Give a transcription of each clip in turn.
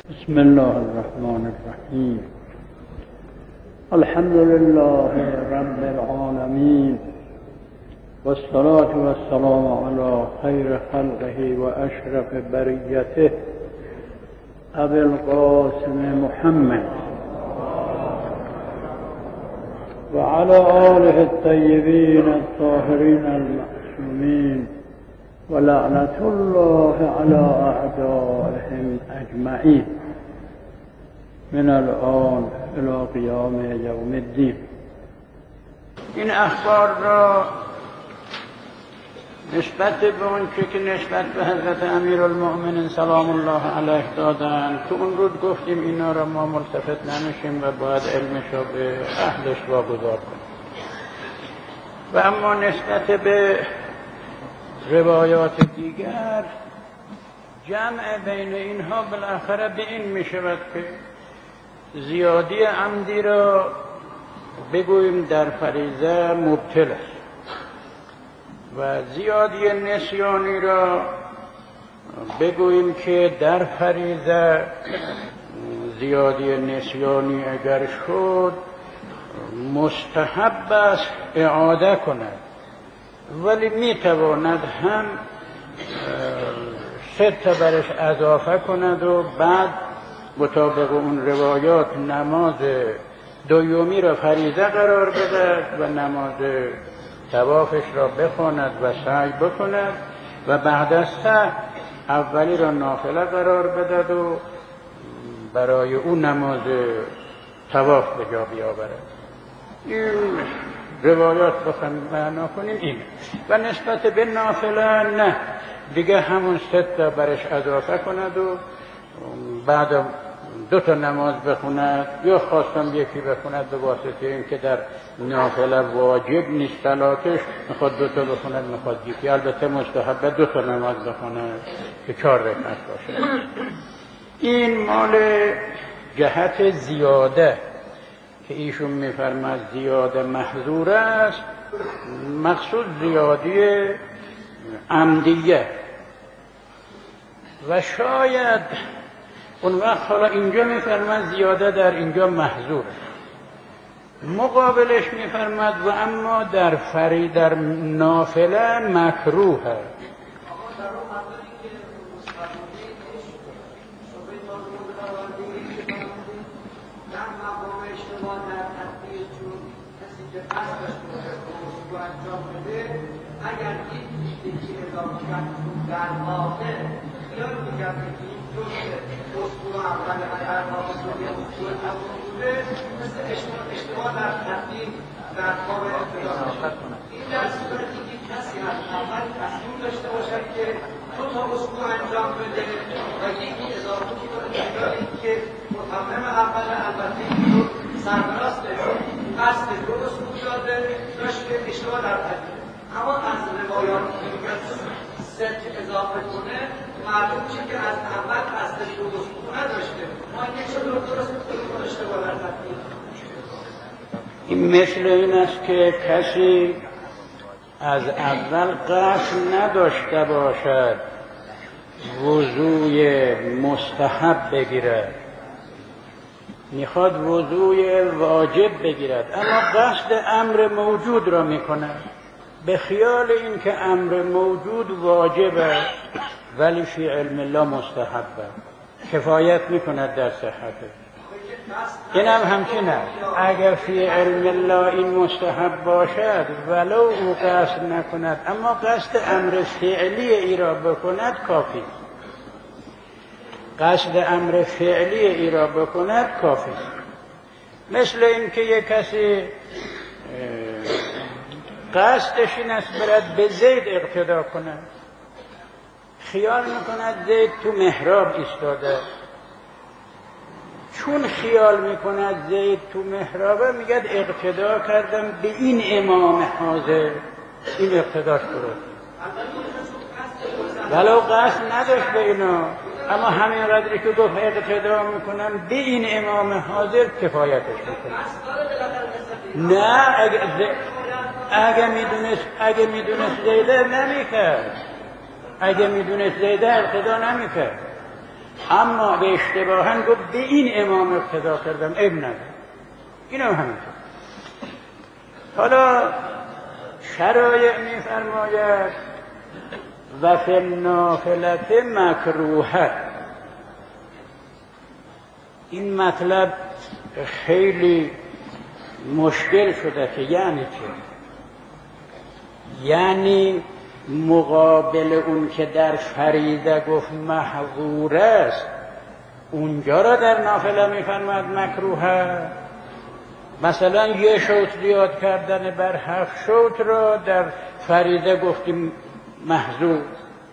بسم الله الرحمن الرحیم. الحمد لله رب العالمین والصلاة والسلام علی خیر خلقه و اشرف بریته ابی القاسم محمد و علی آله الطیبین الطاهرین المعصومین و لعنت الله علی اعدائهم اجمعین من الان الی قیام یوم الدین. این اخبار را نسبت به اون که نسبت به حضرت امیرالمؤمنین سلام الله علیه دادن، تو اون روز گفتیم اینا را ما ملتفت نمیشیم و باید علمش را به اهلش واگذار کنیم. و اما نسبت به روایات دیگر جمع بین اینها بالاخره به این می شود که زیادی عمدی را بگوییم در فریضه مبطل است و زیادی نسیانی را بگوییم که در فریضه زیادی نسیانی اگر شد مستحب است اعاده کند، ولی می تواند هم سه برش اضافه کند و بعد مطابق اون روایات نماز دومی را فریضه قرار بدهد و نماز طوافش را بخواند و سعی بکند و بعد از سعی اولی را نافله قرار بدهد و برای اون نماز طواف به جا بیاورد. این روایات بخواهیم معنا کنیم این. و نسبت به نافله نه، دیگه همون سه برش اضافه کند و بعد دو تا نماز بخوند یا خواستم یکی بخوند به واسطه این که در نافله واجب نیست صلاتش، میخواد دو تا بخوند میخواد یکی، البته مستحبه دو تا نماز بخوند که 4 رکعت باشه. این مال جهت زیاده که ایشون میفرماد زیاده محظور است، مقصود زیادی عمدیه و شاید اون وقت حالا اینجا میفرماد زیاده در اینجا محظور، مقابلش میفرماد و اما در نافله مکروه. اگر این دیگه اضافه کرد در آخر خیال میکرد که این جزء اصول اول هر آخری اصول اول بوده، مثل اشتباه در تقدیم در باب ابتدا. این در صورتی که کسی از اول تصمیم داشته باشد که دو تا اصول انجام بده و یکی اضافه کنه که متمم اول البته این رو سربراست قصد دو اصول داده داشت که اشتباه در تقدیم، اما از روایات که ست اضافه کنه معلوم چه که از اول قصدش درست نداشته، ما یک چطور درست داشته باید تقدیم. این مثل این است که کسی از اول قصد نداشته باشد وضوی مستحب بگیرد، میخواد وضوی واجب بگیرد اما قصد امر موجود را میکند به خیال این که امر موجود واجب است ولی فی علم الله مستحب است، کفایت میکند در صحته. این هم همچنین اگر فی علم الله این مستحب باشد ولو او قصد نکند اما قصد امر فعلی ای را بکند کافی، قصد امر فعلی ای را بکند کافی. مثل این که یک کسی قصدش این است برد به زید اقتدا کند، خیال میکند زید تو محراب ایستاده، چون خیال میکند زید تو محرابه میگد اقتدا کردم به این امام حاضر، این اقتداش درست ولو قصد نداشت به اینا، اما همین قدری که گفت اقتدا میکنم به این امام حاضر کفایتش میکنه. نه اگه میدونست زیده نمیکرد، اگه میدونست زیده اقتدا نمیکرد. اما به اشتباهن گفت به این امام اقتدا کردم، اب نداره. این هم همینطور. حالا شرایع میفرماید و فی النافلة مکروهه. این مطلب خیلی مشکل شده که یعنی چه؟ یعنی مقابل اون که در فریضه گفت محظور است، اونجا را در نافله میفرماید مکروهه. مثلا یه شوط زیاد کردن بر 7 شوط را در فریضه گفتیم محظور،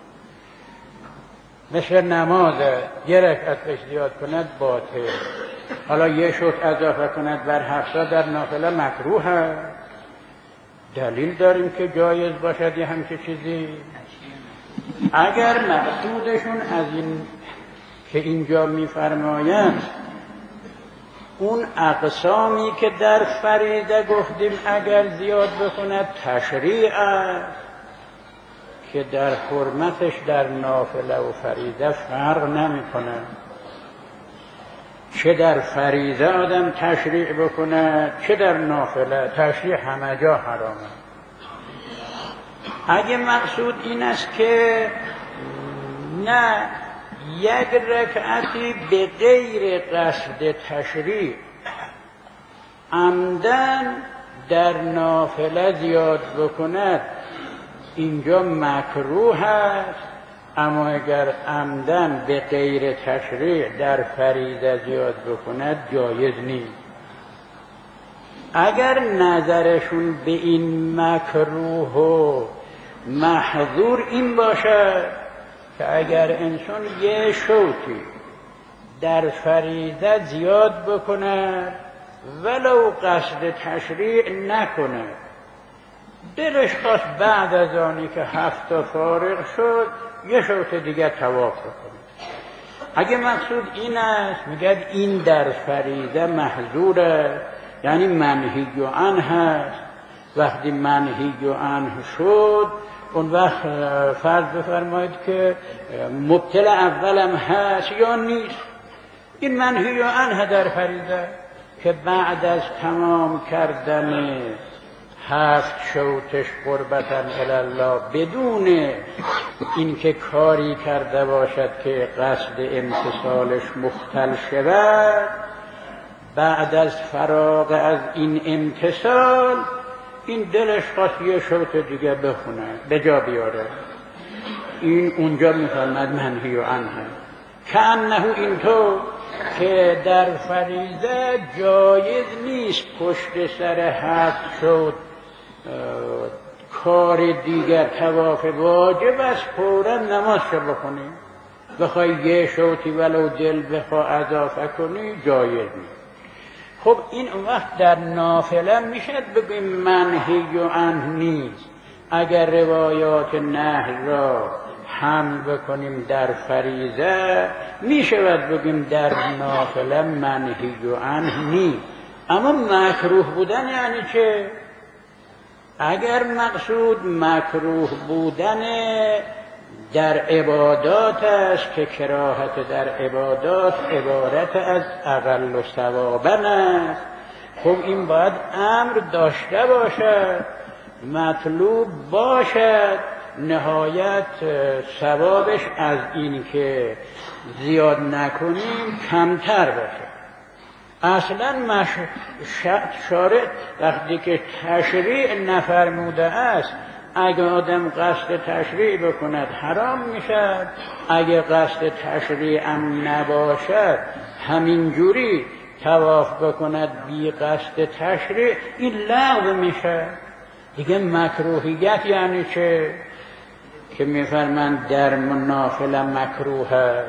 مثل نماز یه رکعت زیاد کند باطل. حالا یه شوط اضافه کند بر 7 در نافله مکروهه. دلیل داریم که جایز باشد یه همچه چیزی؟ اگر مقصودشون از این که اینجا میفرمایند اون اقسامی که در فریضه گفتیم اگر زیاد بکند تشریع است که در حرمتش در نافله و فریضه فرق نمیکنه، چه در فریضه آدم تشریع بکنه چه در نافله، تشریع همه جا حرامه. اگه مقصود این است که نه یک رکعتی به غیر قصد تشریع عمدن در نافله زیاد بکند، اینجا مکروه است. اما اگر عمدن به غیر تشریع در فریضه زیاد بکند جایز نیست. اگر نظرشون به این مکروه و محظور این باشد که اگر انسان یه شوطی در فریضه زیاد بکند ولو قصد تشریع نکنه، دلش خواست بعد از آنی که 7 فارغ شد یه شوط دیگه طواف بکنه، اگه مقصود این است میگه این در فریضه محظوره، یعنی منهی عنه هست. وقتی منهی عنه شد اون وقت فرض بفرمایید که مبتل اولم هست یا نیست. این منهی عنه در فریضه که بعد از تمام کردن 7 شوطش قربتاً الله بدون اینکه کاری کرده باشد که قصد امتثالش مختل شود، بعد از فراغ از این امتثال این دلش خواست یه شوط دیگه بخونه به جا بیاره، این اونجا میفرماد منهی عنه. که انه اینطور که در فریضه جایز نیست پشت سر 7 شوط کار دیگر طواف واجب است فوراً نماز شو بکنی، بخوای یه شوطی ولو دل بخواه اضافه کنی جایز نیست. خب این وقت در نافله میشد بگیم منهی عنه نیست. اگر روایات نهی را حمل بکنیم در فریضه میشود بگیم در نافله منهی عنه نیست. اما مکروه بودن یعنی چه؟ اگر مقصود مکروه بودن در عبادات است که کراهت در عبادات عبارت از اقل و ثوابن است، خب این باید امر داشته باشد، مطلوب باشد، نهایت ثوابش از این که زیاد نکنیم کمتر باشه. اصلا شارع وقتی که تشریع نفرموده است اگه آدم قصد تشریع بکند حرام میشد، اگه قصد تشریع هم نباشد همین جوری طواف بکند بی قصد تشریع این لغو میشه دیگه. مکروهیت یعنی چه؟ که میفرمند در نافله مکروه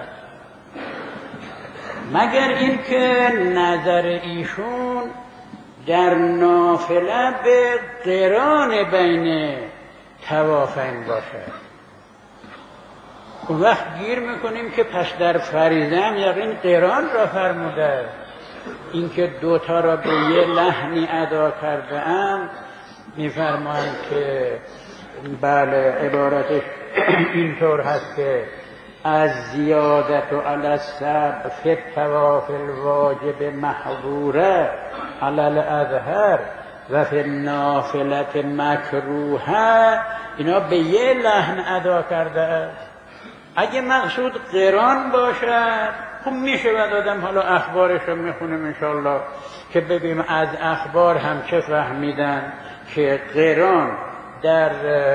مگر این که نظر ایشون در نافله به قران بین طوافین باشد. اون وقت گیر میکنیم که پس در فریضه هم یقین قران را فرموده، اینکه دوتا را به یه لحنی ادا کرده ام میفرمایند که بله عبارتش اینطور هست که از زیادت و علی السبع فی الطواف الواجب محظوره علی الاظهر و فی النافلة مکروهه، اینا به یه لحن ادا کرده است. اگه مقصود قران باشد خب میشه بعد آدم حالا اخبارش رو میخونیم انشاءالله که ببینیم از اخبار هم چه فهمیدن که قران در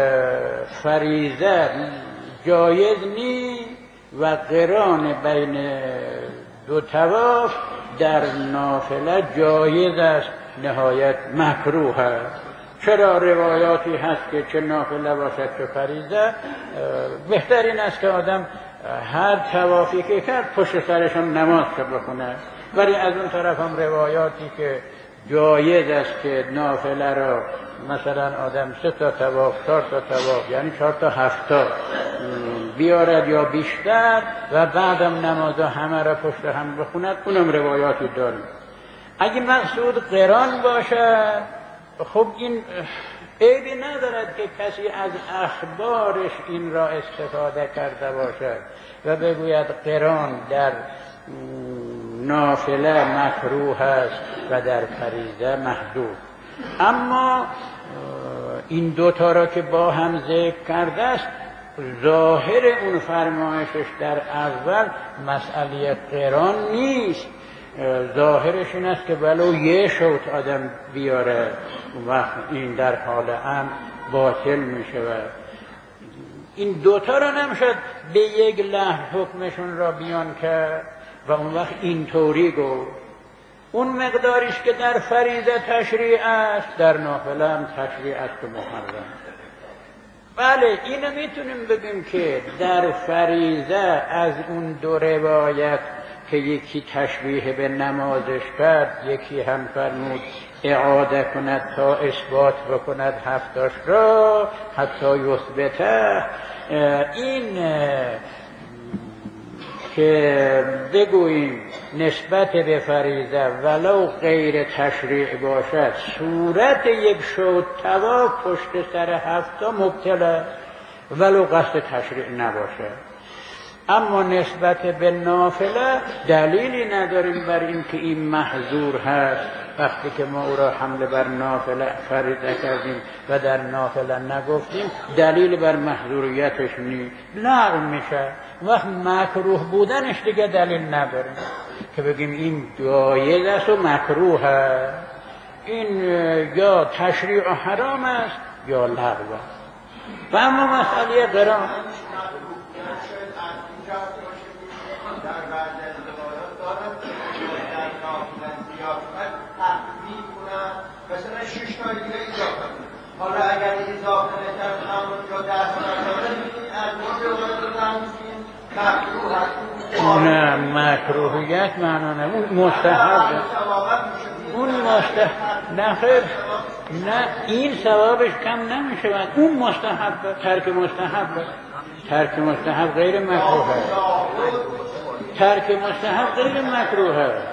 فریضه جایز نیست و قران بین دو طواف در نافله جایز است، نهایت مکروه است. چرا روایاتی هست که چه نافله باشد چه فریضه، بهترین است که آدم هر طوافی که کرد پشت سرش هم نماز بخونه. ولی از اون طرف هم روایاتی که جایز است که نافله را مثلا آدم 3 تا طواف 4 تا طواف یعنی 4 تا 7 تا بیارد یا بیشتر و بعدم نمازها همه را پشت هم بخوند، اونم روایاتی داریم. اگه مقصود قران باشد خب این عیبی ندارد که کسی از اخبارش این را استفاده کرده باشد و بگوید قران در نافله مکروه است و در فریضه محظور. اما این دوتا را که با هم ذکر کرده است، ظاهر اون فرمایشش در اول مسئله قران نیست، ظاهرش این است که ولو یه شوط آدم بیاره و این در حال امر باطل می شود. این دوتا را نمیشد به یک لحظه حکمشون را بیان کرد و اون وقت اینطوری گفت اون مقداریش که در فریضه تشریع است در نافله هم تشریع است و محرم. بله اینو میتونیم بگیم که در فریضه از اون دو روایت که یکی تشبیه به نمازش کرد، یکی هم فرمود اعاده کند تا اثبات بکند هفتاش را حتی یثبته، این که بگوییم نسبت به فریضه ولو غیر تشریع باشد صورت یک شوط طواف پشت سر هفتا مبتلا ولو قصد تشریع نباشد. اما نسبت به نافله دلیلی نداریم بر این که این محظور هست. وقتی که ما او را حمله بر نافله فریضه کردیم و در نافله نگفتیم دلیل بر محظوریتش نیست، لغو میشه. وقت مکروه بودنش دیگه دلیل نداریم که بگیم این جایز است و مکروه است، این یا تشریع و حرام است یا لغو است. و اما مسئله قران مثلا 6 تا دیگه اضافه کنه. حالا اگر اضافه نکرد همون را 10 تا می‌بینید از اون روایت مکروه نه مکروهیت معنا نه، اون مستحب، اون مستحب نه خیر، نه این ثوابش کم نمی‌شود، اون مستحب، ترک مستحب، ترک مستحب غیر مکروه است، ترک مستحب غیر مکروه است.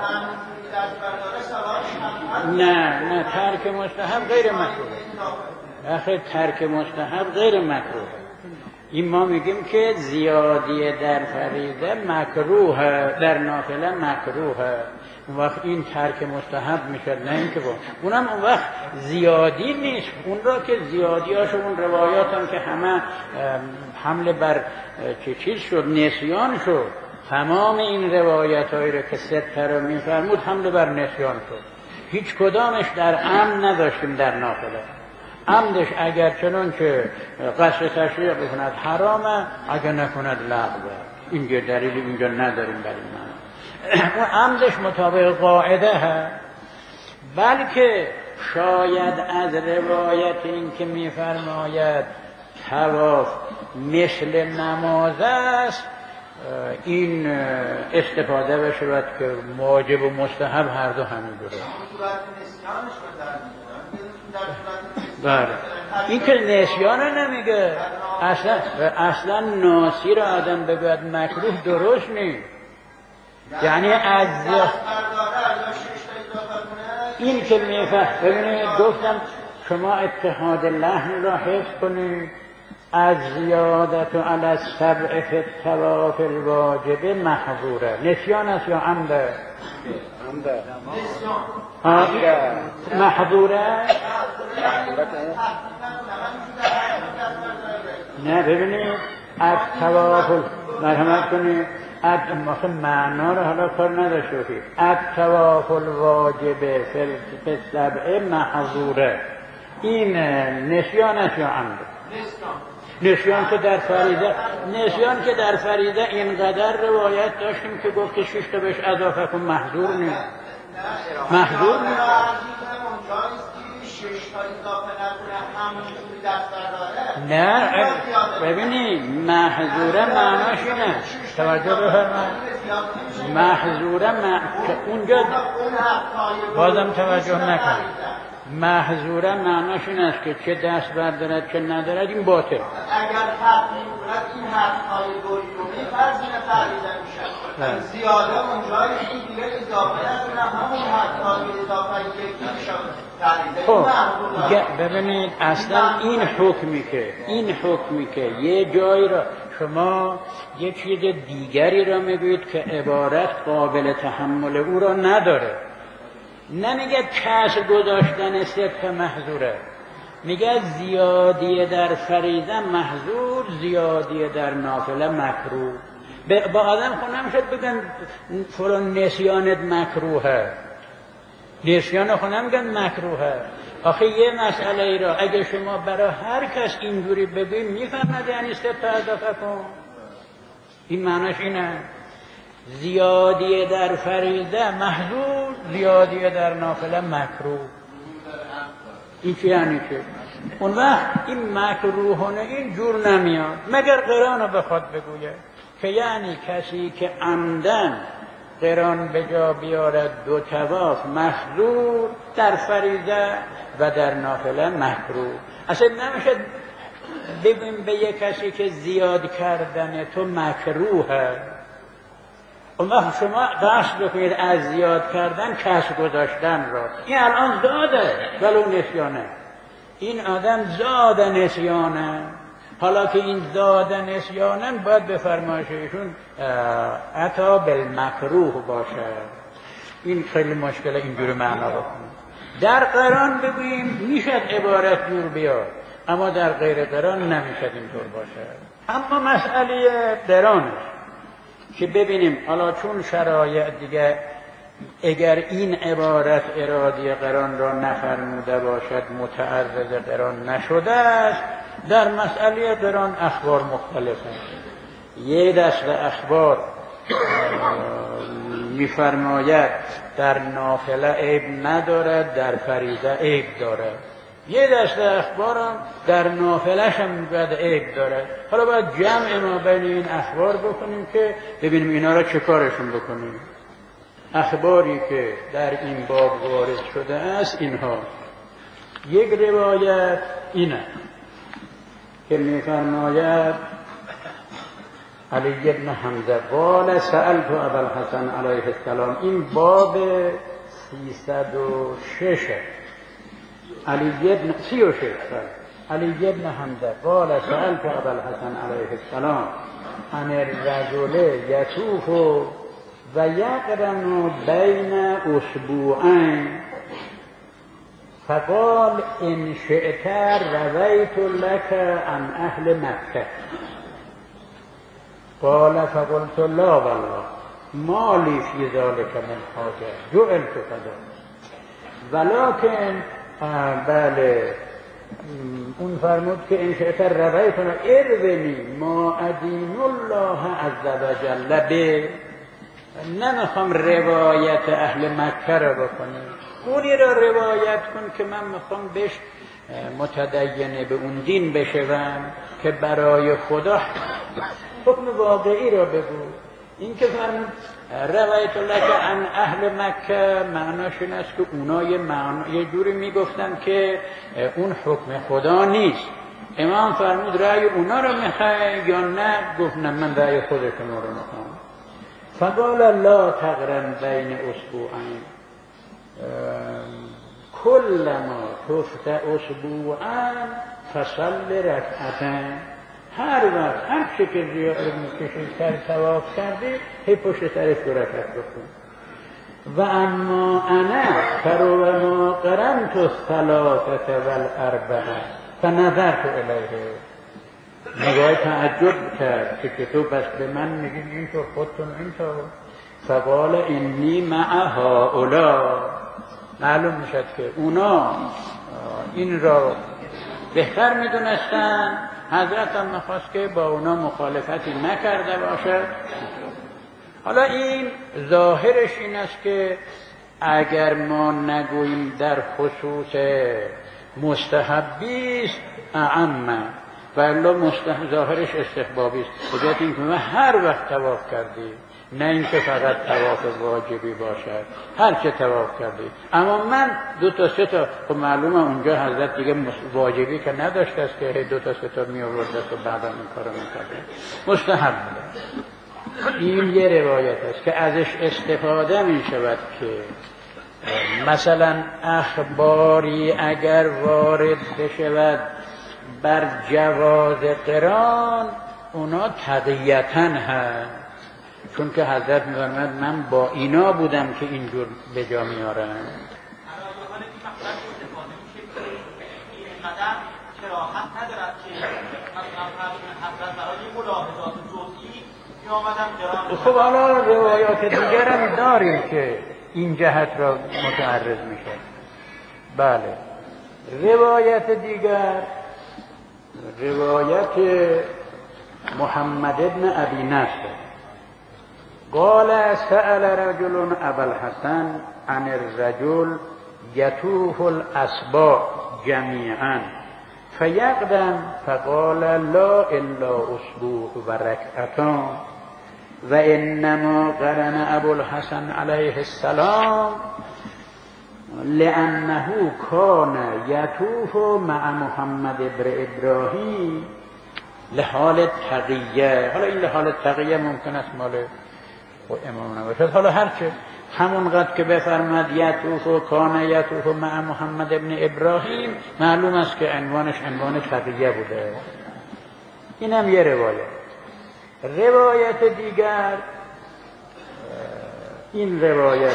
نه ترک مستحب غیر مکروه، آخه ترک مستحب غیر مکروه. این ما میگیم که زیادی در فریضه مکروه، در نافله مکروه. اون وقت این ترک مستحب میشه، نه اینکه اونم اون وقت زیادی نیست. اون را که زیادیاش اون روایات هم که همه حمله بر چیز شد، نسیان شد. تمام این روایت هایی را که 3 را میفرمود حمله بر نسیان شد. هیچ کدامش در عمد نداشتیم در نافله. عمدش اگر چنان که قصد تشریع بکند حرامه، اگر نکند لغوه. این دلیل اینجا نداریم برای من. اون عمدش مطابق قاعده هست، بلکه شاید از روایت این که میفرماید طواف مثل نماز است این استفاده بشود که واجب و مستحب هر دو همین درست. بله این که نسیان نمیگه، اصلا ناسی را آدم بگوید مکروه درست نیست. یعنی از این که میفهم ببینید گفتم شما اتحاد لحن را حفظ کنید از زیادت علی السبع فی الطواف الواجب محظوره. نسیان است یا عمده؟ محظوره؟ نه ببینید از طواف مرحمت کنید مثلا معنا رو حالا کار نداشته باشید. الطواف الواجب فی السبع محظوره. این نسیان است یا عمده؟ نسیان که در فریضه اینقدر روایت داشتیم که گفت که 6 تا بهش اضافه کن محظور نیست. محظور نیست. نه ببینید محظوره معناش اینه. توجه بفرمایید. محظوره اونجا بازم توجه نکنید. محظوره معناش این است که چه دست بردارد چه ندارد این باطل. اگر حق می‌کند این حق‌های گویومی فرض نفریده میشه. زیاده اونجای این دیگه اضافه است نه همون حق‌های اضافه خب ببینید اصلا این حکمی که یه جایی را شما یه چیز دیگری را میگویید که عبارت قابل تحمل او را نداره. نمیگه کس گذاشتن صدق محظوره، میگه زیادی در فریضه محظور، زیادی در نافله مکروه. با آدم خود نمیشد بگن فلان نسیانت مکروهه، نسیان خود نمیگن مکروهه. آخه یه مسئله ای را اگه شما برای هر کس اینجوری بگویی میفهمد یعنی سه تا اضافه کن. این معناش اینه زیادی در فریضه محظور، زیادی در نافله مکروه. این چی یعنی چه؟ اون وقت این مکروهانه این جور نمیاد مگر قرآن رو بخواد بگویه که یعنی کسی که عمدن قرآن به جا بیارد 2 طواف محظور در فریضه و در نافله مکروه. اصلا نمیشه بگیم به یک کسی که زیاد کردن تو مکروهه. اون وقت شما قصد بکنید از زیاد کردن کس گذاشتن را. این الان زاده ولو نسیانه. این آدم زاد نسیانه. حالا که این زاد نسیانه باید به فرمایش ایشون عطا بالمکروه باشه. این خیلی مشکل اینجور معنا بکنیم. در قرآن بگوییم میشد عبارت جور بیاد اما در غیر قرآن نمیشد اینطور باشه. اما مسئله قرآنش که ببینیم حالا چون شرایع دیگه اگر این عبارت ارادی قرآن را نفرموده باشد متعرض قرآن نشده است. در مسئله قرآن اخبار مختلفه. یه دست اخبار میفرماید در نافله عیب ندارد در فریضه عیب دارد. یه دسته اخبارم در نافلش هم باید عیب داره. حالا باید جمع ما بین این اخبار بکنیم که ببینیم اینا را چه کارشون بکنیم. اخباری که در این باب وارد شده است اینها. یک روایت اینه که می‌فرماید علی بن حمزه قال سألت ابا الحسن علیه السلام. این باب 306 علی بن حمزه قال سألت ابا الحسن علیه السلام عن الرجل یطوف و یقرن بین اسبوعین فقال ان شئت رویت لك عن اهل مکه. قال فقلت لا والله ما لی فی ذلك من حاجه جعلت كذا ولكن بله اون فرمود که ان شئت رویتنا ارونی ما ادین الله عز وجل به. نمیخوام روایت اهل مکه رو بکنیم، اونی را روایت کن که من میخوام بهش متدین به اون دین بشوم که برای خدا حکم واقعی را بگو. این که فرمود روایت لک عن اهل مکه معناش این است که اونا یه جوری میگفتن که اون حکم خدا نیست. امام فرمود رأی اونا رو میخوای یا نه؟ گفت نه من رأی خود شما رو میخوام. فقال لا تقرن بین اسبوعین کلما تفت اسبوعا فصل رکعتین. هر وقت هر چه که زیاره میکشید سر طواف کردی هی پشت سرش دو رکعت بکن. و اما انا فروما قرنت الثلاثه والاربعه فنظرت الیه. نگاه تعجب کرد که تو بس به من میگید اینطور خودتون اینطور. فقال انی مع هؤلاء. معلوم میشد که اونا این را بهتر میدونستن. حضرت هم میخواست که با اونا مخالفتی نکرده باشد. حالا این ظاهرش این است که اگر ما نگوییم در خصوص مستحبی است اعم، ولی ظاهرش استحبابی است. بجات این که هر وقت طواف کردی، نه اینکه فقط طواف واجبی باشد، هر چه طواف کردی. اما من دو تا سه تا، خب معلومه اونجا حضرت دیگه واجبی که نداشته است که دو تا سه تا می آورده است و بعدا این کارو میکرده، مستحب بود. این یه روایت است که ازش استفاده می شود که مثلا اخباری اگر وارد بشود بر جواز قران، اونا تقییتاً هست، چون که حضرت می‌فرماید من با اینا بودم که اینجور به جا میارن. خب حالا روایات دیگر هم داریم که این جهت را متعرض میشه. بله، روایت دیگر روایت محمد ابن ابی نصر قال سأل رجل ابا الحسن عن الرجل يطوف الاسباع جميعا فيقدم فقال لا الا اسبوع وركعتان وانما قرن ابو الحسن عليه السلام لأنه كان يطوف مع محمد بن ابراهیم لحال تقیه. حالا این لحال تقیه ممکن است مال امام نباشد، حالا هرچه همونقدر که بفرماد یطوف و کان یطوف مع محمد بن ابراهیم، معلوم است که عنوانش عنوان تقیه بوده. اینم یه روایت دیگر این روایت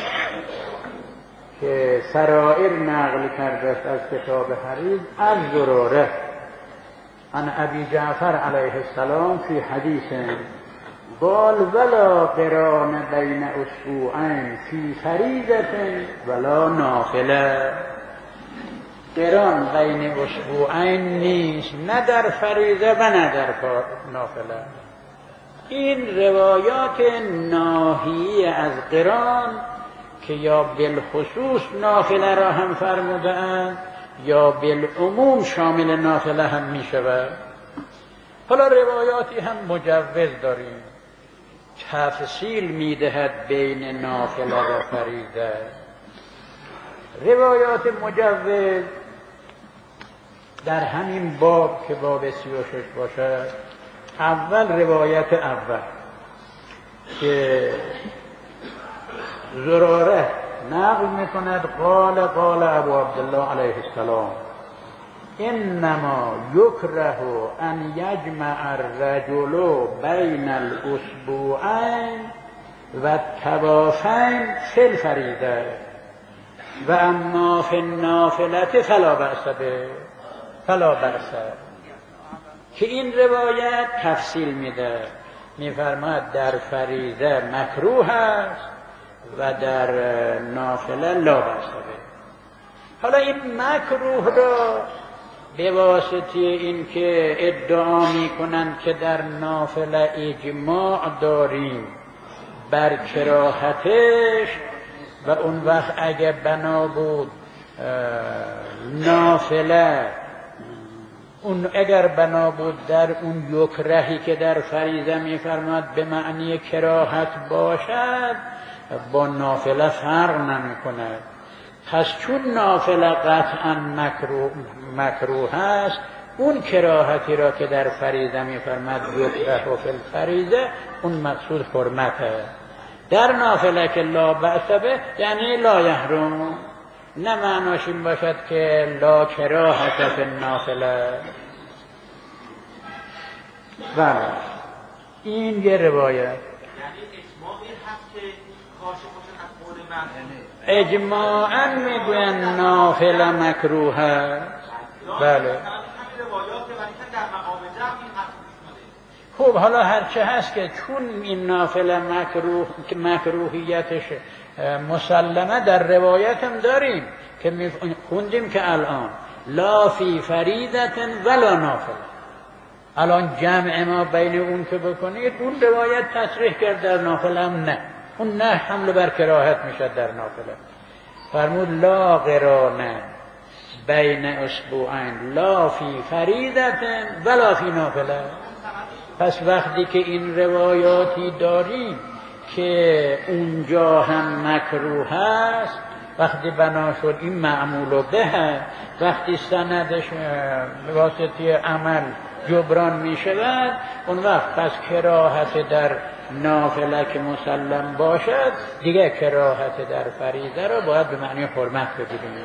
که سرائر نقل کرده است از کتاب حریز از زراره عن ابی جعفر علیه السلام فی حدیث قال ولا قران بین اسبوعین فی فریضه ولا نافله. قران بین اسبوعین نیست، نه در فریضه و نه در نافله. این روایات ناهی از قران که یا بالخصوص نافله را هم فرمودند یا بالعموم شامل نافله هم می شود. حالا روایاتی هم مجوز داریم، تفصیل می دهد بین نافله و فریضه. روایات مجوز در همین باب که باب 36 باشد، اول روایت اول که زراره نقل میکند قال ابو عبدالله علیه السلام انما یکره ان یجمع الرجل بین الاسبوعین و الطوافین فی الفریضه و اما فی النافله فلا بأس. که این روایت تفصیل میده، میفرماید در فریضه مکروه است و در نافله لا بأس به. حالا این مکروه را به واسطه این که ادعا میکنند که در نافله اجماع داریم بر کراهتش و اون وقت اگه بنا بود نافله اگر بنا بود در اون یکرهی که در فریضه میفرماد به معنی کراهت باشد، با نافله فرق نمی کند. پس چون نافله قطعا مکروه است، اون کراهتی را که در فریضه میفرماد یکره و فی الفریضه، اون مقصود حرمته. در نافله که لا بأس به یعنی لا یحرم، نه معناش این باشد که لا کراهت فی النافله. بله این یه روایت. یعنی اجماع این هست که کاشف باشه از قول من اجماعاً میگوین نافل مکروه است. بله خب حالا هرچه هست که چون این نافل مکروهیتش مسلمه در روایت هم داریم که خوندیم که الان لا فی فریضة ولا نافله. الان جمع ما بین اون که بکنید اون روایت تصریح کرد در نافله هم نه، اون نه حمل بر کراهت میشد در نافله. فرمود لا قرانه بین اسبوعین لا فی فریضة ولا فی نافله. پس وقتی که این روایاتی داریم که اونجا هم مکروه است، وقتی بنا شد این معمول به، وقتی سندش واسطه عمل جبران می شود، اون وقت پس کراهت در نافله که مسلم باشد دیگه کراهت در فریضه را باید به معنی حرمت بگیریم.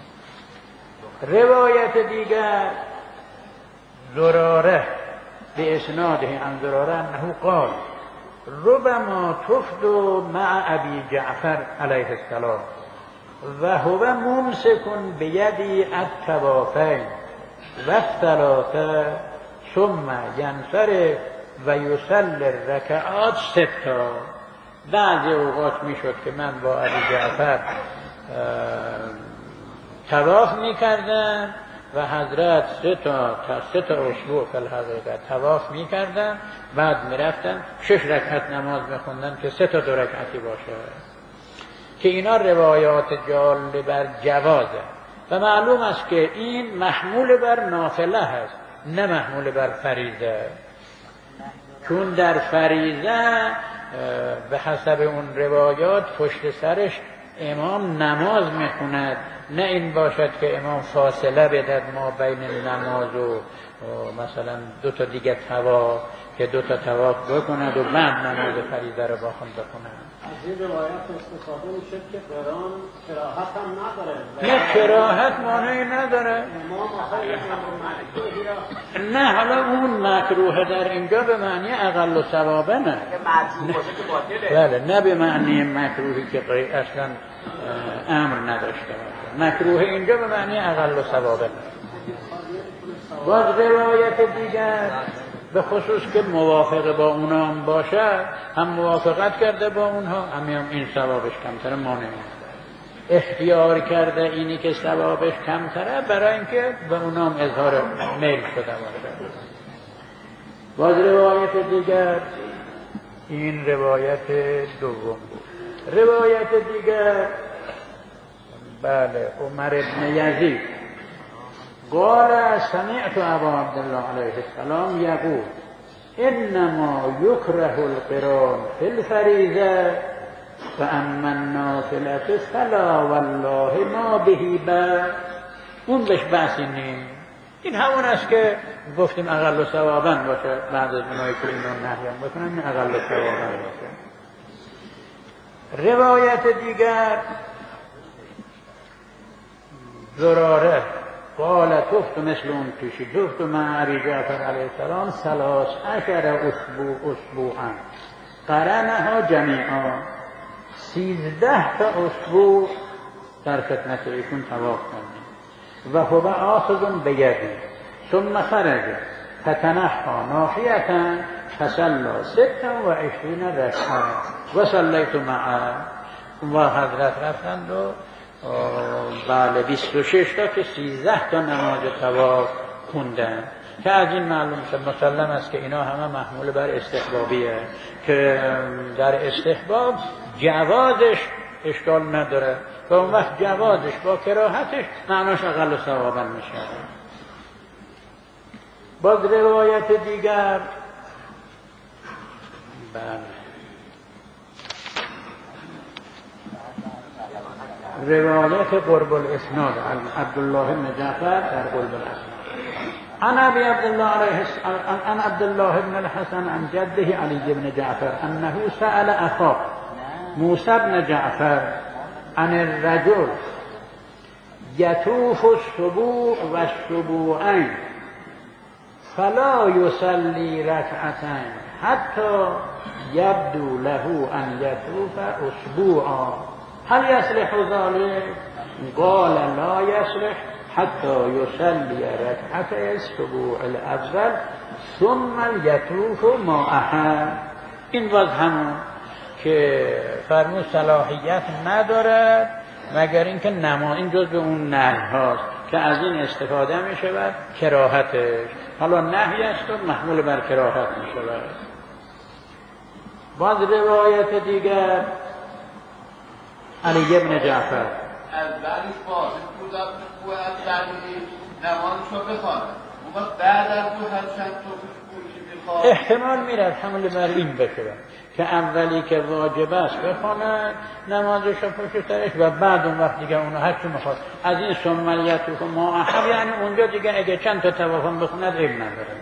روایت دیگر زراره به اسناده عن زراره انه قال ربما تفد مع ابی جعفر علیه السلام و هو ممسک بیدی الطوافین و الثلاثه ثم ینصرف و یصلی الرکعات ستا. بعضی اوقات میشد که من با ابی جعفر طواف میکردم و حضرت سه تا اسبوع فی الحقیقت طواف میکردن، بعد میرفتن 6 رکعت نماز میخوندن که 3 تا 2 رکعتی باشه، که اینا روایات جالب بر جوازه و معلوم است که این محمول بر نافله هست نه محمول بر فریضه، چون در فریضه به حسب اون روایات پشت سرش امام نماز میخوند، نه این باشد که امام فاصله بدهد ما بین نماز و مثلا 2 تا دیگه طواف که 2 تا طواف بکند و بعد نماز فریضه رو با خود بخوند. از این روایت استفاده میشه که قران کراهت هم نداره. نه کراهت مانعی نداره. امام آخر نه حالا اون مکروه در اینجا به معنی اقل و ثوابه نه. بله نه به معنی مکروهی که اصلا امر نداشته باشه. مکروه اینجا به معنی اقل و ثوابه نه. باز روایت دیگر به خصوص که موافق با اونا هم باشه، هم موافقت کرده با اونها، هم این ثوابش کمتره مانع اختیار کرده اینی که ثوابش کمتره برای اینکه به اونا هم اظهار میل شده باشه. باز روایت دیگر این روایت دوم بود. روایت دیگر بله عمر ابن یزید قال سمعت ابا عبدالله علیه السلام یقول انما یکره القران فی الفریضه فاما النافله فلا والله ما به بأس. اون بهش بحثی نیست، این همون است که گفتیم اقل و ثوابا باشه، بعد از اونایی که اینو نهیم بکنن این اقل و ثوابا باشه. روایت دیگر زراره قال تفت مثل اون پیشی تفت مع ابی جعفر علیه السلام 13 اسبوعا قرنها جمیعا. 13 تا اسبوع در خدمت ایشون طواف کردیم و هو آخذ بیدی ثم خرج فتنحى ناحیة فصلى 26 رکعه و صلیت معه. و حضرت رفتند و بله 26 تا که 13 تا نماز طواف خوندن، که از این معلوم شد مسلم است که اینا همه محمول بر استحبابیه، که در استحباب جوازش اشکال نداره و اون وقت جوازش با کراهتش معناش اقل و ثوابا میشه. باز روایت دیگر بله روایت قرب الاسناد عبدالله بن جعفر در قرب الاسناد عن ابي عبد الله عليه عن عبد الله بن الحسن عن جده علي بن جعفر انه سأل اخاه موسى بن جعفر عن الرجل يطوف السبوع والسبوعين فلا یصلی رکعتین حتی یبدو له ان یطوف اسبوعا هل یصلح ذلك؟ قال لا یصلح حتی یصلی رکعت الاسبوع الاول ثم یطوف معها. این باز همون که فرمود صلاحیت ندارد مگر اینکه نماز، این جزء اون نهی هاست که از این استفاده می شود کراهتش. حالا نهی است و محمول بر کراهت می شود. باز روایت دیگر علی ابن جعفر از بعدش واجب بود باید دلیلی نمازشو بخواند اما بعد از دو هرچند تو احتمال میرد حمل بر این بشه که اولی که واجب است بخواند نمازش پشت سرش و بعد اون وقت دیگه اونو هر چی میخواد از این سملیت و معهد، یعنی اونجا دیگه اگه چند تا توافم بخوند علم نداره.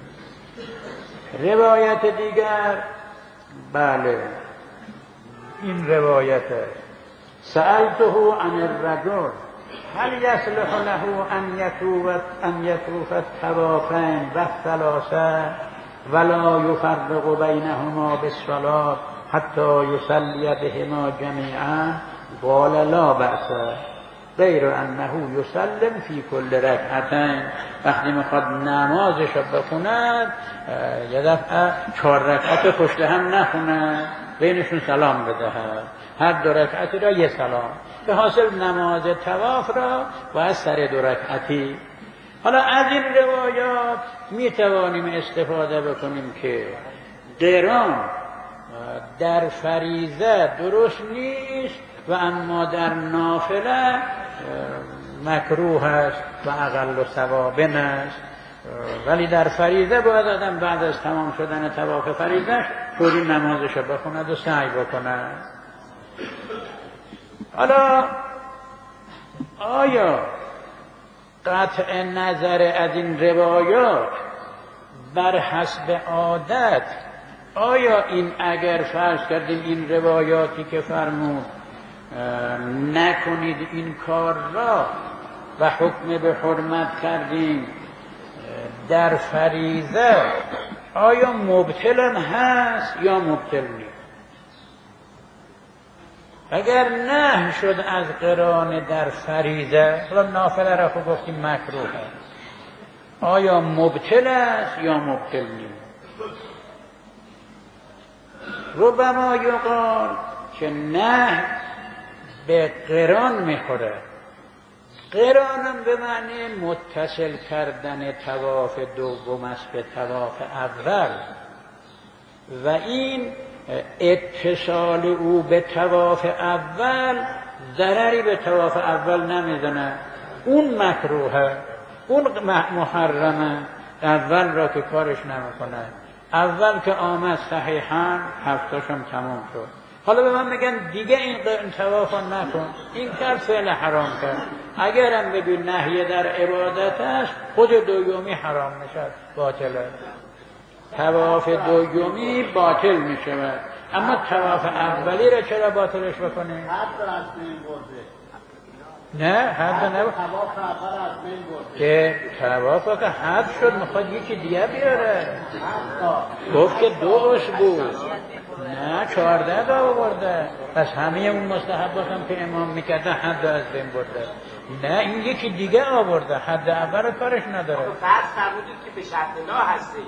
روایت دیگر بله این روایت سألته عن الرجل هل يصلح له ان يطوف الطوافين والثلاثه ولا يفرق بينهما بالصلاة حتى يصلي بهما جميعا؟ قال لا بأس غير انه يسلم في كل ركعتين. وقتی میخواد نمازش رو بخوند یه دفعه 4 رکعت پشت هم نخوند، بینشون سلام بدهد، هر 2 رکعتی را یه سلام. به حاصل نماز طواف را باید سر 2 رکعتی. حالا از این روایات می توانیم استفاده بکنیم که قران در فریضه درست نیست و اما در نافله مکروه است و اقل ثواب است، ولی در فریضه باید آدم بعد از تمام شدن طواف فریضه طوری نمازش بخوند و سعی بکند. حالا آیا قطع نظر از این روایات بر حسب عادت، آیا این اگر فرض کردیم این روایاتی که فرمود نکنید این کار را و حکم به حرمت کردیم در فریضه، آیا مبطل هست یا مبطل نیست؟ اگر نه شد از قران در فریضه، حالا نافله را خود گفتیم مکروه است، آیا مبطل است یا مبطل نیست؟ ربما یقال که نه به قران میخوره. قرانم به معنی متصل کردن طواف دوم است به طواف اول و این اتصال او به طواف اول ضرری به طواف اول نمیزنه. اون مکروهه، اون محرمه، اول را که کارش نمیکنه. اول که آمد صحیحا 7تاشم تمام شد. حالا به من میگن دیگه این طواف نکن، این کار فعل حرام کرد. اگرم بگی نهی در عبادت است، خود دومی حرام میشد، باطله. طواف دومی باطل میشود، اما طواف اولی را چرا باطلش بکنه؟ حد را از بین برده. نه حد نبود. طواف اول از بین برده. که طواف که حد شد میخواد یکی دیگه بیاره. گفت که 2 اسبوع، نه 14 تا آورده. پس همه اون مستحبات هم که امام میکرده حد از بین برده. نه این یکی دیگه آورده، حد اول کارش نداره. بعد فرمودید که به شرط لا هستی.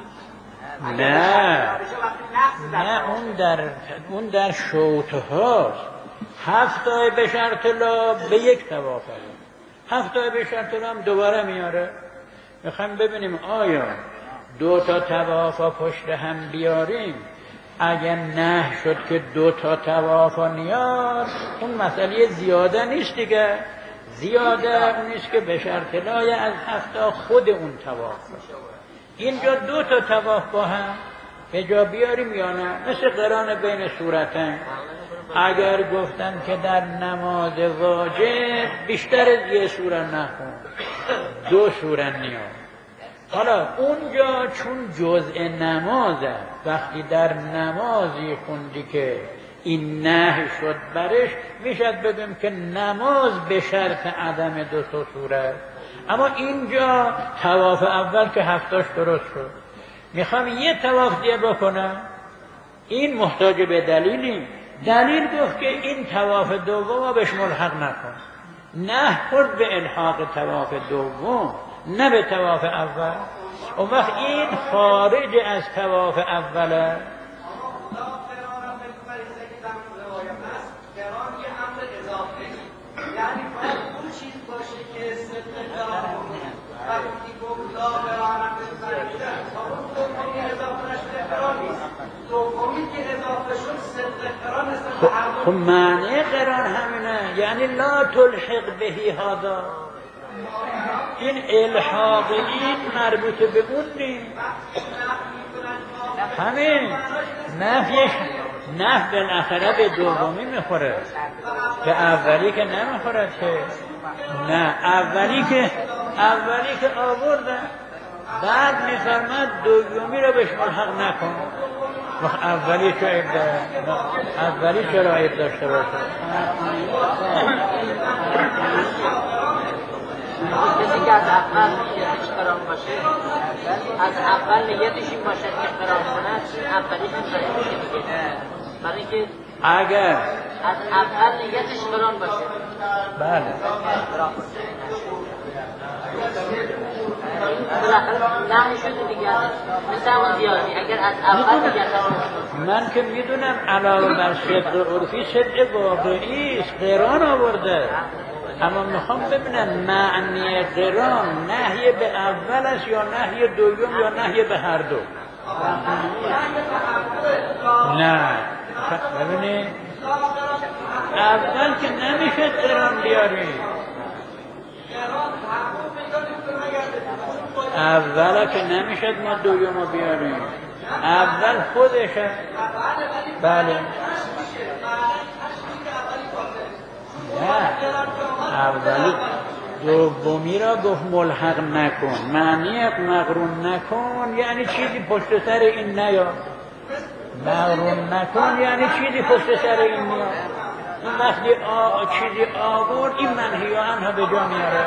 نه اون در شوط هاست. 7 تا به شرط لا به 1 طواف هست. 7 تا به شرط لا هم دوباره میاره. میخوایم ببینیم آیا 2 تا طواف پشت هم بیاریم، اگر نه شد که 2 تا طواف نیار، اون مسئله زیاده نیست دیگه. زیاده نیست که به شرط لای از 7 تا خود اون طواف. اینجا 2 تا طواف با هم به جا بیاریم یا نه؟ مثل قران بین صورتین. اگر گفتن که در نماز واجب بیشتر از 1 سوره نخون، 2 سوره نیار. حالا اونجا چون جزء نمازه، وقتی در نمازی خوندی که این نهی شد برش، میشد بگیم که نماز به شرط عدم 2 تا سوره. اما اینجا طواف اول که هفتاش درست شد، میخوام یه طواف دیگه بکنم، این محتاج به دلیلی. دلیل گفت که این طواف دوم بهش ملحق نکن، نه خورد به الحاق طواف دوم، نه به طواف اول. اون وقت این خارج از طواف اوله. یعنی باید اون چیز باشه که وقتی گفت لا قرارم به فرشته اون دومی اضافه نشده قرار نیست، دومی که اضافه شد صدق قرار نسبت هر دو. خب معنی قرار همینه، یعنی لا تلحق بهی هذا، این الحاق این مربوط به اون نیست. همین نفیش نفی بالاخره به دومی میخوره، به اولی که نمیخوره که. نه اولی که آورده، بعد میفرمد دومی رو بهش ملحق نکن. اولی چه عیب داره؟ اولی چرا عیب داشته باشه؟ کسی که از اول نیتش قرار باشه، از اول نیتش این باشه که قرار کنه، این اولیش هم صحیح میشه دیگه. برای اینکه اگر از اول نیتش قرار باشه، بله بالاخره نهی شده دیگه، مثل همون زیادی. اگر از اول نیتش، من که میدونم علاوه بر صدق عرفی صدق واقعی است، قرآن آورده، اما میخوام ببینم معنی قرآن نهی به اول است یا نهی دوم یا نهی به هر دو. نه ببینید اول که نمیشه قرآن بیاریم، اول که نمیشد ما دوم رو بیاریم، اول خودشه. بله نه اولی دومی را گفت ملحق نکن، معنی مقرون نکن یعنی چیزی پشت سر این نیا، مقرون نکن یعنی چیزی پشت سر این نیا. این وقتی چیزی آورد این منهی عنه به جا میاره.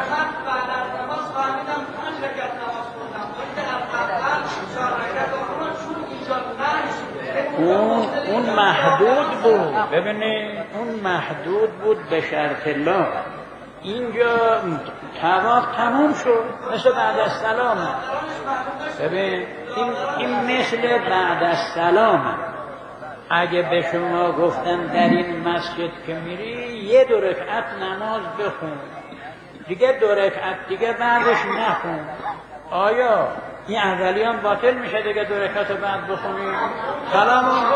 اون محدود بود، ببینید اون محدود بود به شرط لا. اینجا طواف تموم شد مثل بعد از سلامه. ببین این مثل بعد از سلامه. اگه به شما گفتن در این مسجد که میری یه 2 رکعت نماز بخون، دیگه 2 رکعت دیگه بعدش نخون، آیا این اولی هم باطل میشه دیگه 2 رکعت بعد بخونی؟ سلام هم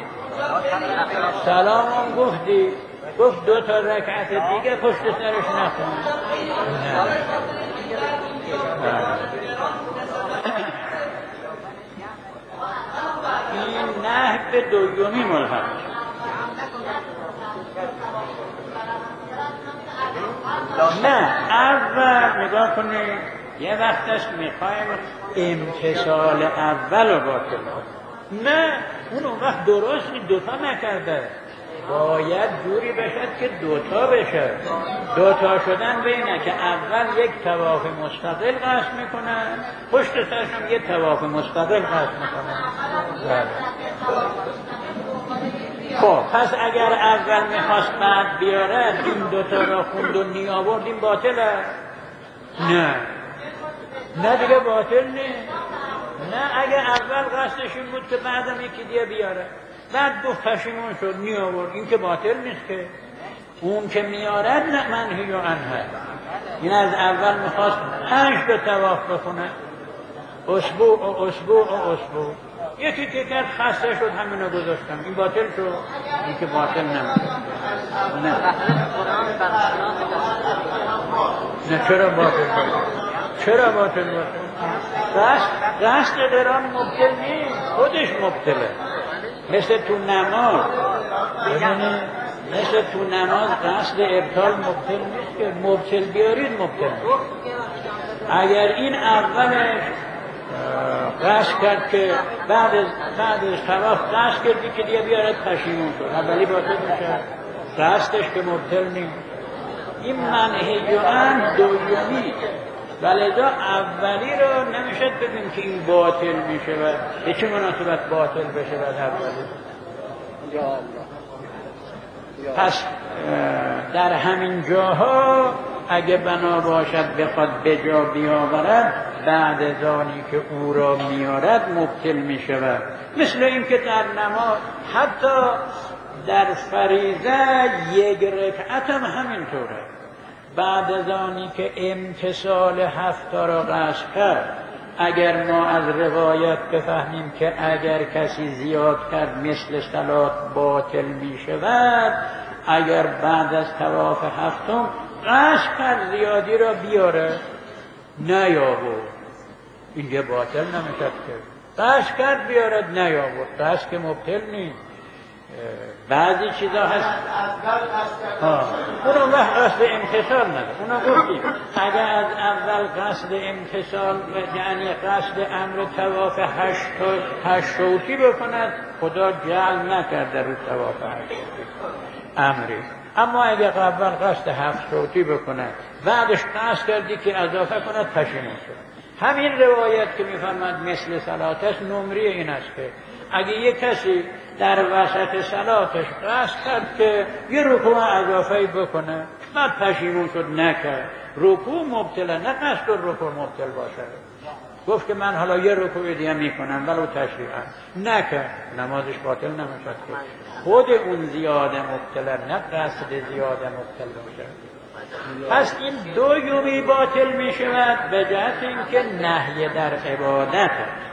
گفتی گفت 2 تا رکعت دیگه پشت سرش نخون. این نه به دومی ملحق. نه اول نگاه کنید، یه وقت است میخوایم امتثال اول رو باطل کنیم. نه اون وقت درست 2 تا نکرده، باید جوری بشد که 2 تا بشه. 2 تا شدن بینه که اول یک طواف مستقل قصد میکنن، پشت سرشون یک طواف مستقل قصد میکنن. خب پس اگر اول میخواست بعد بیاره این 2 تا را خوند و نی آورد، این باطله؟ نه دیگه باطل نیست. نه اگه اول قصدش این بود که بعدم یکی دیگه بیاره، بعد گفت پشیمون شد نی آورد، این که باطل نیست که. اون که میارد نه منهی عنه. این از اول میخواست 5 تا طواف بخونه، اسبوع یکی که کرد خسته شد همینو گذاشتم، این باطل شد، این که باطل نمیشه. نه چرا باطل باشه؟ قصد قرآن مبتل نیست، خودش مبتله. مثل تو نماز قصد ابطال مبتل نیست که، مبتل بیارید مبتل نیست. اگر این اولش قصد کرد که بعد از طواف قصد کردی که دیگه بیارد پشیمون شد، اولی باطل میشه، قصدش که مبتل نیست. این منهی عنه دومی ولذا اولی رو نمیشه بگیم که این باطل میشه و به چه مناسبت باطل بشه بعد اولی. پس در همین جاها اگه بنا باشد بخواد به جا بیاورد بعد از آنی که او را میارد مبطل میشود. مثل اینکه در نماز حتی در فریضه یک رکعت هم همینطوره، بعد از آنی که امتثال 7 را قصد کرد، اگر ما از روایت بفهمیم که اگر کسی زیاد کرد مثل صلات باطل می شود، اگر بعد از طواف 7 قصد کرد زیادی را بیاره نیاورد، اینجا باطل نمیشد که قصد کرد بیارد نیاورد، قصد که مبطل نیست. بعضی چیزا هست اونو وقت قصد امتثال نداره، اونو گفتیم اگر از اول قصد امتثال یعنی قصد امر طواف 8 صوتی بکند خدا جعل نکرده رو طواف 8 امری، اما اگر اول قصد 7 صوتی بکند بعدش قصد کردی که اضافه کند پشیمون شد. همین روایت که میفرماد مثل صلاتش نمری این است که اگه یک کسی در وسط صلاتش قصد کرد که یه رکوع اضافه بکنه بعد پشیمون شد نکرد، رکوع مبطله، نه قصد رکوع مبطل باشه، گفت که من حالا یه رکوع دیگه میکنم ولو تشریعا نکرد، نمازش باطل نمیشد که خود اون زیاده مبطله نه قصد زیاده مبطل باشه. پس این دو یومی باطل می شود به جهت اینکه نهی در عبادت است.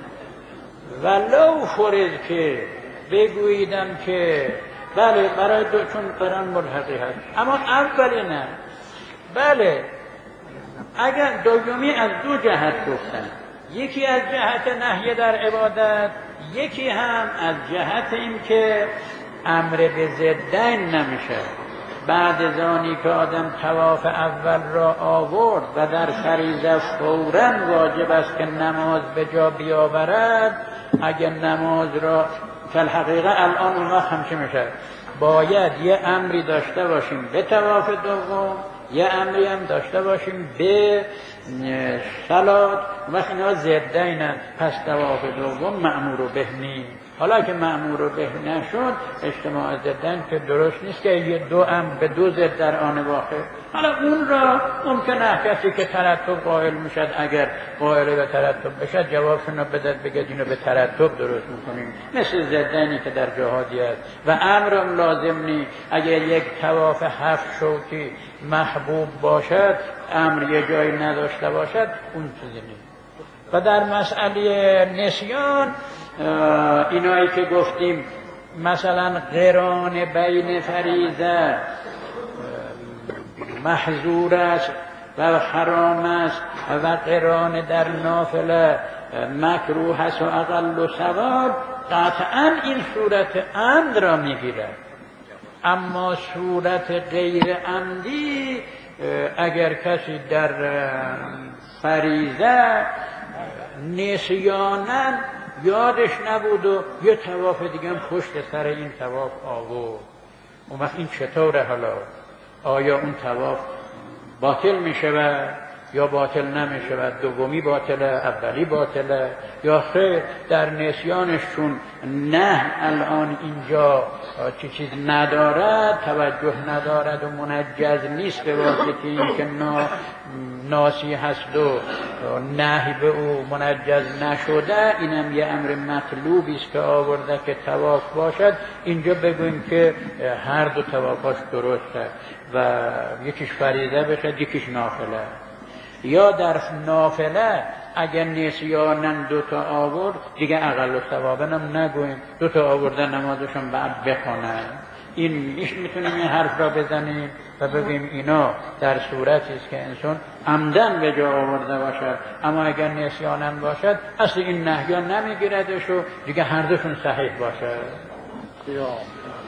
ولو فرض که بگوییدم که بله برای چون قرآن ملحقی هست، اما اولی نه، بله اگر دومی از دو جهت گفتن، یکی از جهت نهی در عبادت، یکی هم از جهت این که امر به ضدین نمیشه. بعد از آنی که آدم طواف اول را آورد و در فریضه فوراً واجب است که نماز به جا بیاورد، اگر نماز را فالحقیقه الان اون وقت هم چه میشه؟ باید یه امری داشته باشیم به طواف دوم، یه امری هم داشته باشیم به صلات، وقت اینا ضدینن، پس طواف دوم مأمور به نیست. حالا که مأمور به نشد اجتماع ضدین که درست نیست که یه دو امر به دو ضد در آن واقع. حالا اون را ممکنه کسی که ترتب قائل میشد اگر قائل به ترتب بشد جوابشون رو بدد بگید اینو به ترتب درست میکنیم، مثل ضدینی که در جهادی است و امرم لازم نیست. اگر یک طواف 7 شوکی محبوب باشد امر یه جایی نداشته باشد اون چیزی نیست. و در مسئله نسیان اینایی که گفتیم مثلا قران بین فریضه محظور است و حرام است و قران در نافله مکروه است و اقل ثواب، قطعا این صورت عمد را میگیرد. اما صورت غیر عمدی اگر کسی در فریضه نسیاناً یادش نبود و یه طواف دیگه هم پشت سر این طواف آورد، اون وقت این چطوره؟ حالا آیا اون طواف باطل می شود یا باطل نمی شود؟ دومی باطله، اولی باطله یا خیر؟ در نسیانش چون نه الان اینجا چیز ندارد، توجه ندارد و منجز نیست به واسطه این که ناسی هست و نهی به او منجز نشده، اینم یه امر مطلوبی است که آورده که طواف باشد. اینجا بگویم که هر دو طوافاش درسته و یکیش فریضه بشه یکیش نافله. یا در نافله اگر نسیانن 2 تا آورد دیگه اقل ثوابن هم نگویم، 2 تا آوردن نمازشون بعد بخونن. این میتونیم این حرف را بزنیم و بگیم اینا در صورتی است که انسان عمدن به جا آورده باشد، اما اگر نسیانن باشد اصل این نهیان نمیگیردش و دیگه هر دوشون صحیح باشد.